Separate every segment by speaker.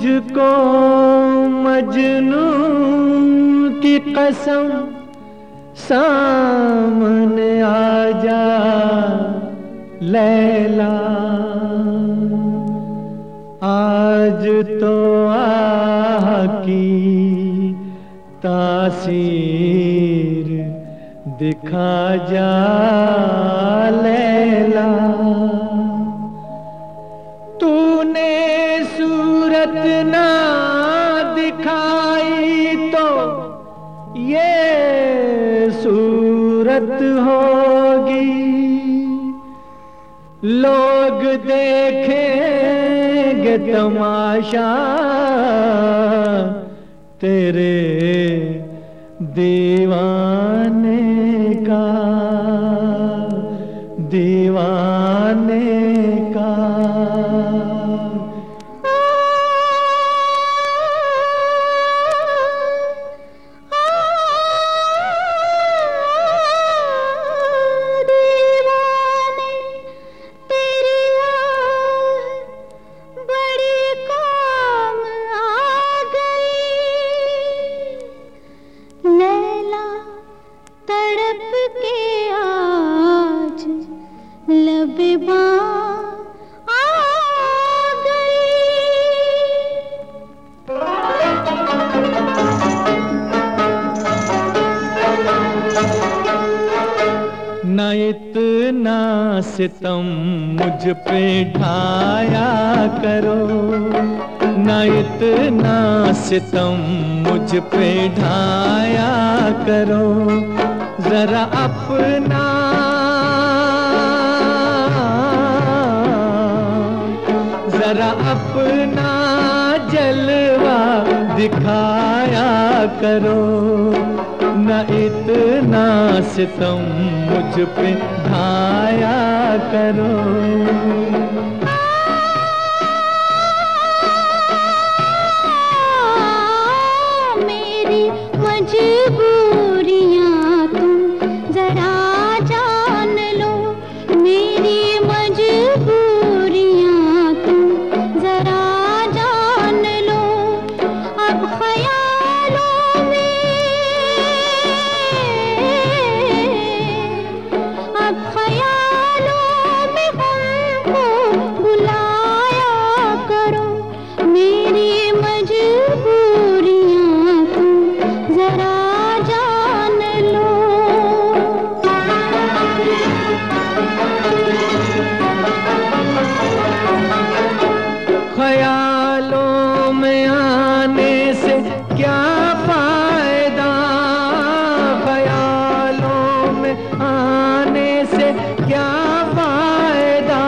Speaker 1: मुझको मजनू की कसम सामने आ जा लैला, आज तो आह की तासीर दिखा जा लैला। तूने सूरत ना दिखाई तो ये सूरत होगी, लोग देखेंगे तमाशा तेरे दीवाने का, दीवाने का। न इतना सितम मुझ पे ढाया करो, न इतना सितम मुझ पे ढाया करो, जरा अपना जलवा दिखाया करो। न इतना सितम मुझ पे ढाया करो।
Speaker 2: मेरी मजबूरियां तुम जरा जान लो, मेरी मजबूरियां तुम जरा जान लो। अब ख्यालों में हमको बुलाया करो, मेरी मजबूरियां तुम जरा जान लो।
Speaker 1: ख्यालों में आने से क्या फायदा, ख्यालों में आने से क्या फायदा,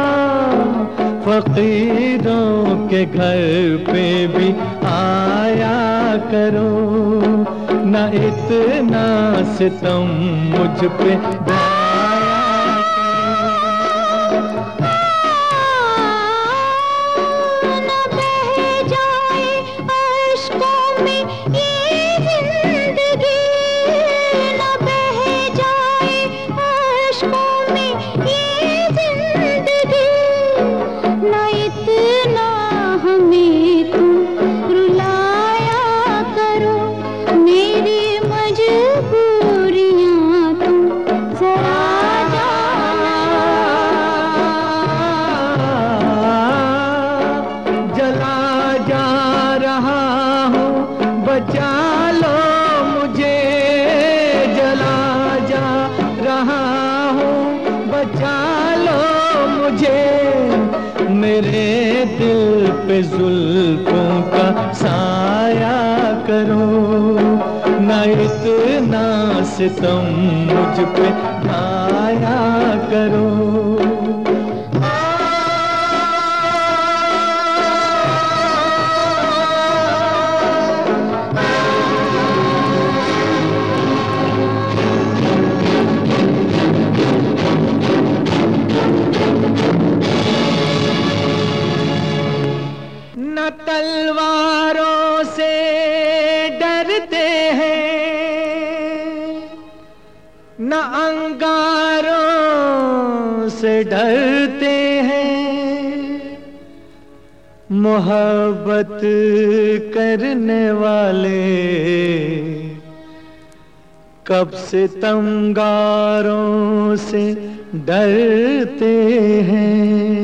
Speaker 1: फकीरों के घर पे भी आया करो। न इतना सितम मुझ पे बचा लो मुझे, जला जा रहा हूँ, बचा लो मुझे। मेरे दिल पे जुल्फों का साया करो, न इतना सितम मुझ पे ढाया करो। न तलवारों से डरते हैं, न अंगारों से डरते हैं, मोहब्बत करने वाले कब से तमगारों से डरते हैं।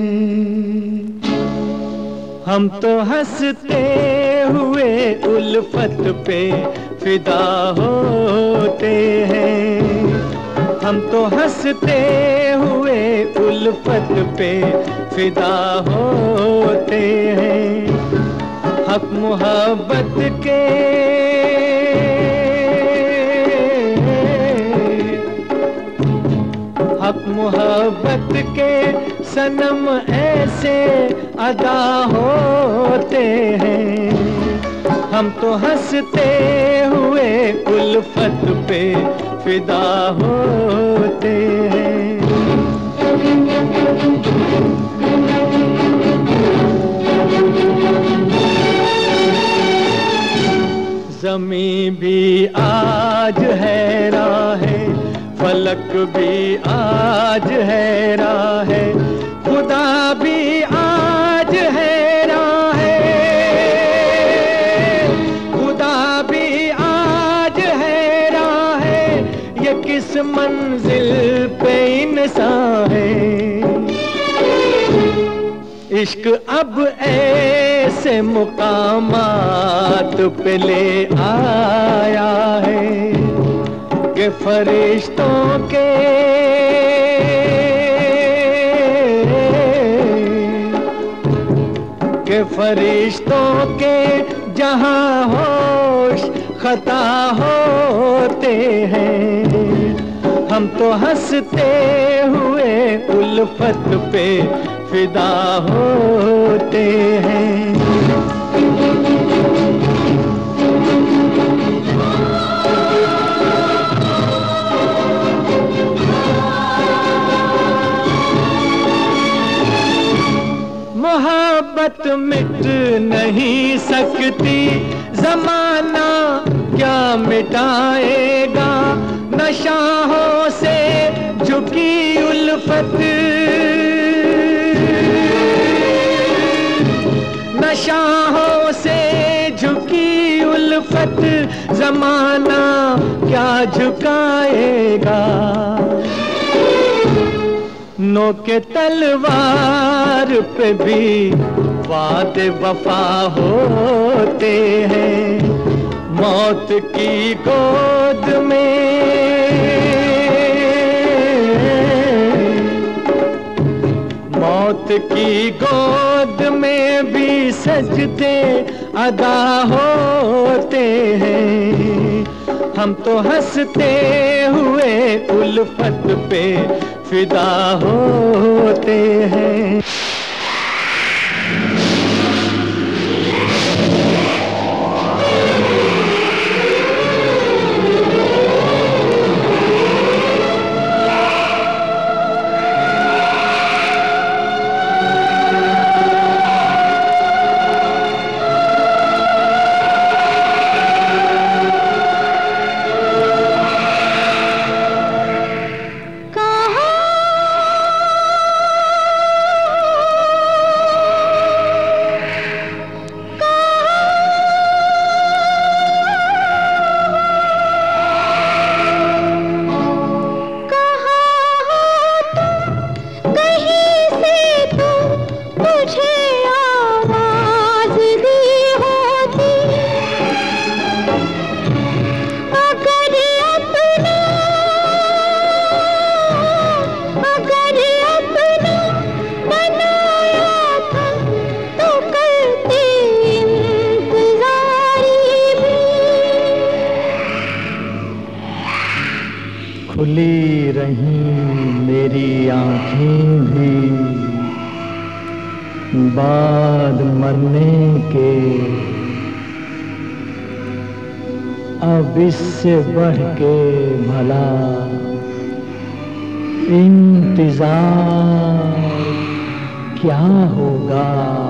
Speaker 1: हम तो हंसते हुए उल्फत पे फिदा होते हैं। हम तो हंसते हुए उल्फत पे फिदा होते हैं। हक मोहब्बत के हक मोहब्बत के सनम ऐसे अदा होते हैं। हम तो हंसते हुए उल्फत पे फिदा होते हैं। ज़मीं भी आज हैरान है, फलक भी आज हैरान है, खुदा भी आज हैरान है, खुदा भी आज हैरान है, ये किस मंजिल पे इंसान है। इश्क अब ऐसे मुकामात पे ले आया है कि फरिश्तों के जहां होश खता होते हैं। हम तो हंसते हुए उल्फत पे फिदा होते हैं। मोहब्बत मिट नहीं सकती, ज़माना क्या मिटाएगा। नशाहों से झुकी उल्फत, नशाहों से झुकी उल्फत, ज़माना क्या झुकाएगा। नोके तलवार पे भी वादे वफा होते हैं। मौत की गोद में, मौत की गोद में भी सजदे अदा होते हैं। हम तो हंसते हुए उल्फत पे फिदा होते हैं। खुली रहीं मेरी आँखें भी बाद मरने के, अब इससे बढ़ के भला इंतजार क्या होगा।